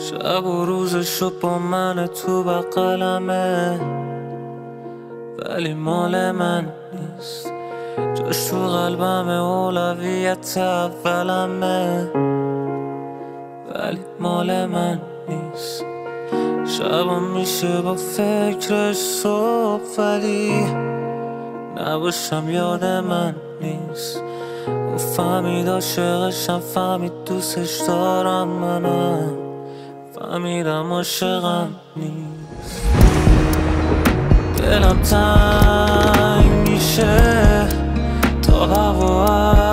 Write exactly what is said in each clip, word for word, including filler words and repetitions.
شب و روزشو با من تو بغلمه، ولی مال من نیست. جاش تو قلبم اولویت اولمه، ولی مال من نیست. شبم میشه با فکرش صبح، ولی نباشم یاد من نیست. اون فهمید عاشقشم، فهمید دوستش دارم، منم فهمیدم عاشقم نیست. دلم تنگ میشه تا هوا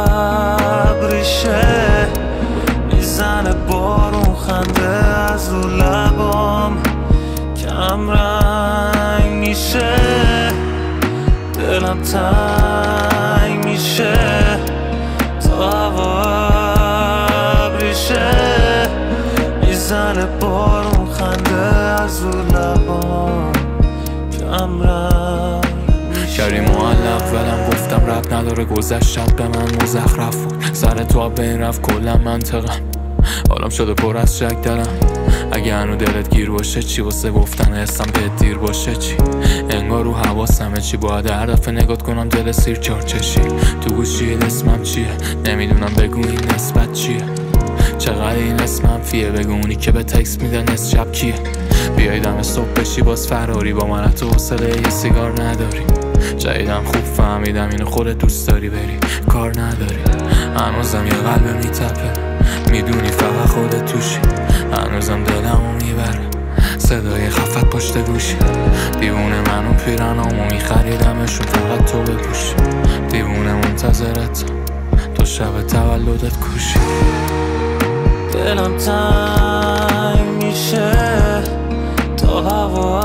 ابریشه، میزنه بارون خنده از رو لبام کم رنگ میشه. دلم تنگ میشه تا هوا ابریشه، میزنه بارون خنده از رو لبام کم رنگ میشه. کریم معلق ولم گفتم رب نداره، گذشت شب به من مزخرف بود. سر تو بین رفت کلا منطقم، حالم شده پر از شک دارم. اگه هنو دلت گیر باشه چی، واسه گفتن حسم بهت دیر باشه چی. انگار رو حواسمه چی، باید هر دفعه نگات کنم دل سیر چار چشی. تو گوشی اسمم چیه نمیدونم، بگو این نسبت چیه. چقدر این اسم منفیه، بگو اونی که به تکست میده نصف شب کیه. بیای دم صبح بشی باز فراری، با من تو حوصله یه سیگار نداری. جدیدم خوب فهمیدم اینو خودت دوست داری بری کار نداری. هنوزم یه قلب میتپه، میدونی فقط خودت توشی. هنوزم دلمو میبره صدای خفت پشت گوشی. دیوونه منو پیرنامو میخریدمشون فقط تو بپوشی. دیوونه منتظرت تو شب تولدت کوشی. دلم تنگ میشه تا هوا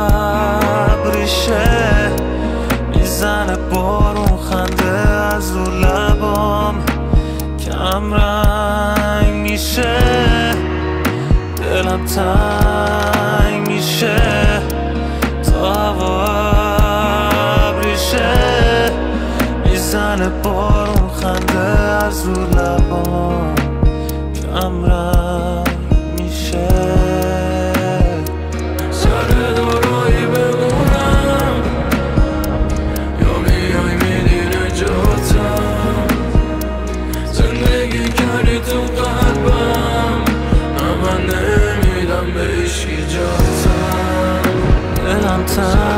ابریشه، میزنه بارون خنده از رو لبام کم رنگ میشه. دلم تنگ میشه تا هوا ابریشه، میزنه بارون خنده از رو لبام کم رنگ میشه. سر دارایی بمونم یا میای میدی نجاتم. زندگی کردی تو قلبم، من نمیدم بهش ایجاتم. دلم تنگ